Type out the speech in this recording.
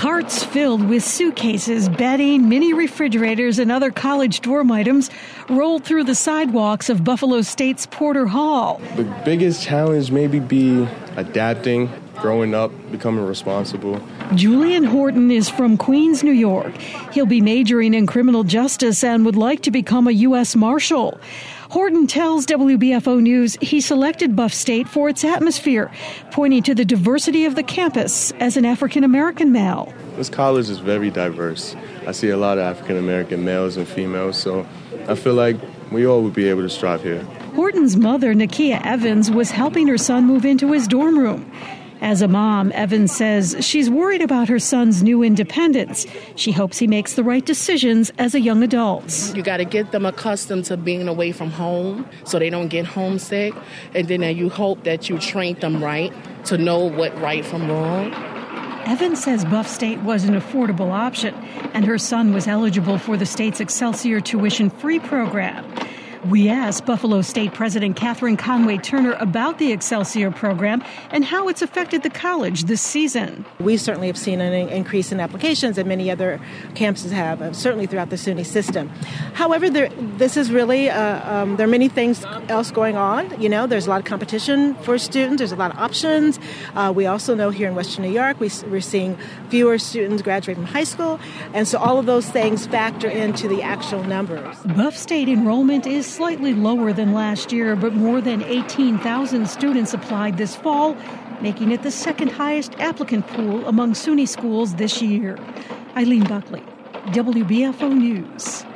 Carts filled with suitcases, bedding, mini refrigerators, and other college dorm items rolled through the sidewalks of Buffalo State's Porter Hall. The biggest challenge maybe be adapting, growing up, becoming responsible. Julian Horton is from Queens, New York. He'll be majoring in criminal justice and would like to become a U.S. Marshal. Horton tells WBFO News he selected Buff State for its atmosphere, pointing to the diversity of the campus as an African-American male. This college is very diverse. I see a lot of African-American males and females, so I feel like we all would be able to strive here. Horton's mother, Nakia Evans, was helping her son move into his dorm room. As a mom, Evans says she's worried about her son's new independence. She hopes he makes the right decisions as a young adult. You got to get them accustomed to being away from home so they don't get homesick. And then you hope that you train them right to know what right from wrong. Evans says Buff State was an affordable option, and her son was eligible for the state's Excelsior tuition-free program. We asked Buffalo State President Catherine Conway Turner about the Excelsior program and how it's affected the college this season. We certainly have seen an increase in applications, and many other campuses have, certainly throughout the SUNY system. However, this is really, there are many things else going on. You know, there's a lot of competition for students. There's a lot of options. We also know here in Western New York, we're seeing fewer students graduate from high school. And so all of those things factor into the actual numbers. Buff State enrollment is slightly lower than last year, but more than 18,000 students applied this fall, making it the second highest applicant pool among SUNY schools this year. Eileen Buckley, WBFO News.